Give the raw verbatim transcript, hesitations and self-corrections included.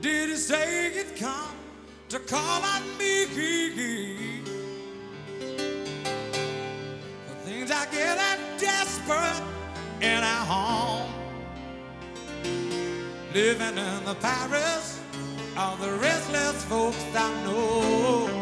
Did he say he'd come to call on me? For things I get are desperate in our home, living in the Paris of the restless folks I know.